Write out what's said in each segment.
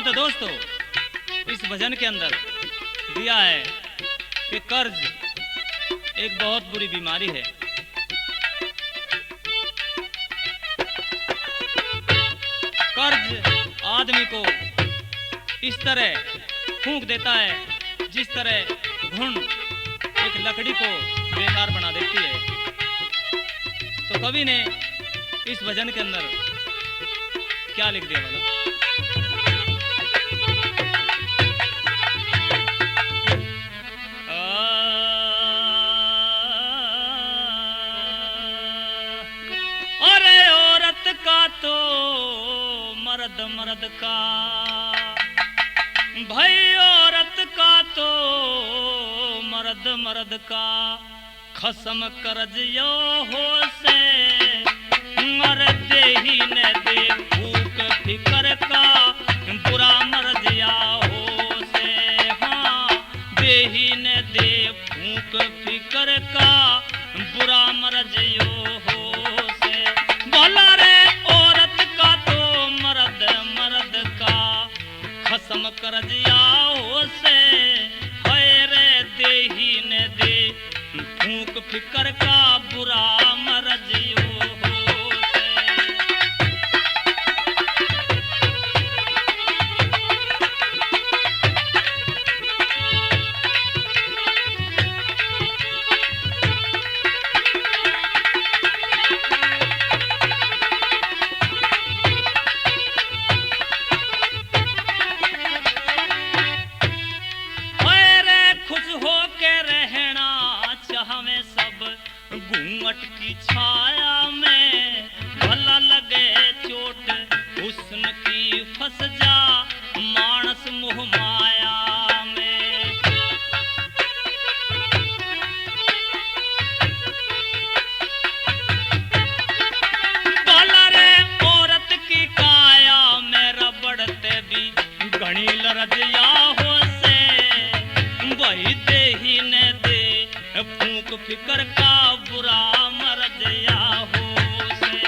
तो दोस्तों इस भजन के अंदर दिया है कि कर्ज एक बहुत बुरी बीमारी है। कर्ज आदमी को इस तरह फूंक देता है जिस तरह घुन एक लकड़ी को बेकार बना देती है। तो कवि ने इस भजन के अंदर क्या लिख दिया बोला? अरे औरत का तो मर्द मर्द का, भाई औरत का तो मर्द मर्द का, खसम कर्ज यो हो से मर दे ही न दे भूख फिकर का, बुरा मर्जिया हो से हाँ दे ही न दे भूख फिकर का, बुरा मर्जियो हो से। भला रे औरत का तो मर्द मर्द का, खसम कर्जिया हो से है रे दे ही न दे भूख फिकर का, बुरा मर्जियो हो से। घूंघट की छाया में भला लगे चोट, हुस्न की फंस जा मानस मोह माया में। भला रे औरत की काया में रबड़ते भी घनी लरजिया हो से, वही दे ही न दे फूंक फिकर का, बुरा मर्जिया हो से।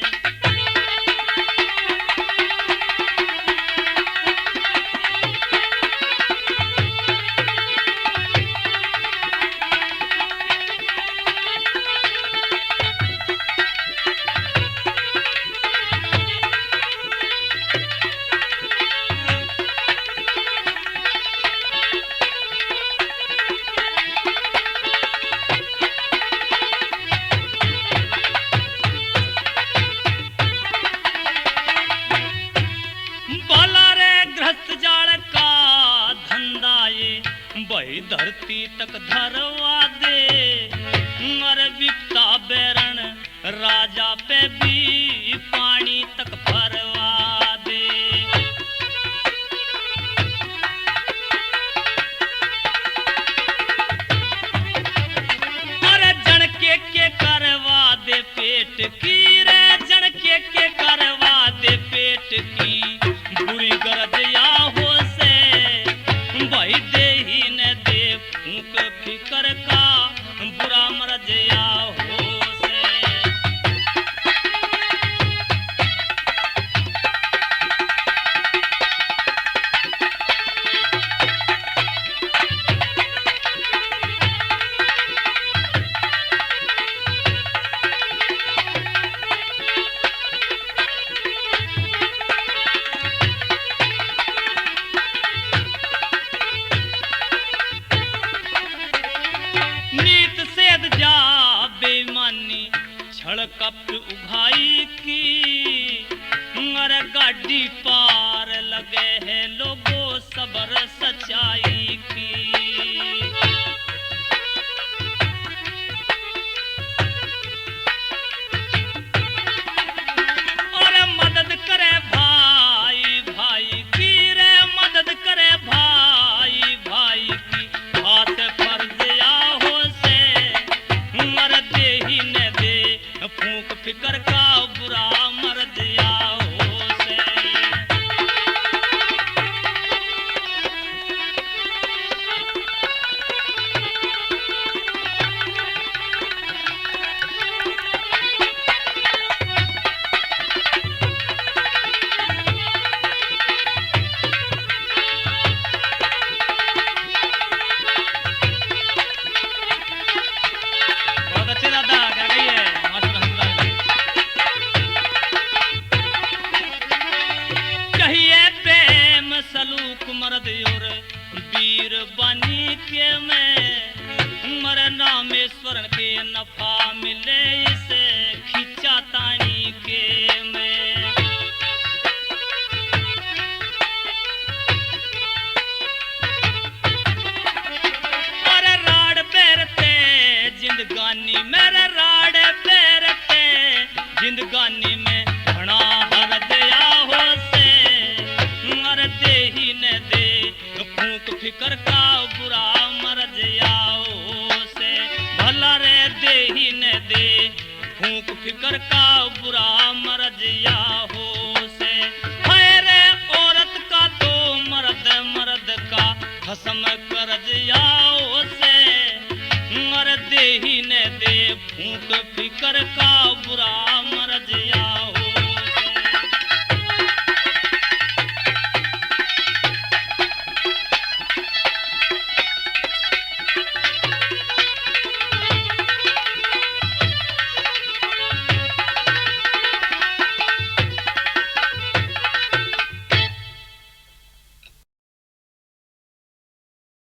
भाई धरती तक धरवा दे मर विपता बैरण, राजा पे भी पानी तक भरवा दे। अरे जन के करवा दे पेट की रे, जन के करवा दे पेट की, बुरी गरजिया हो से भाई दे ही न दे फूंक फिकर का, बुरा मर्जिया हो से। बेईमानी छल कपट उघाई की, मर गाड़ी पार लगे है लोगों सबर सच्चाई की। और मदद करे भाई भाई की रे, मदद करे भाई भाई की, हाथ फर्जिया हो से मर दे ही न दे फूंक फिकर का, बुरा मर्जिया हो से। तानी के में मर नामेश्वर के नफा मिले इसे खींचा तानी के में। अरे राड बेरते जिंदगानी मेरे राड बेरते जिंदगानी में घना हर दया हो से मर दे ही न दे फूक फिकर का बुरा मर जाओ से भला रे दे ही न दे फूक फिकर का बुरा मर जाओ से। है रे औरत का तो मर्द मर्द का खसम कर जाओ से मर दे ही न दे फूक फिकर का बुरा मर जाओ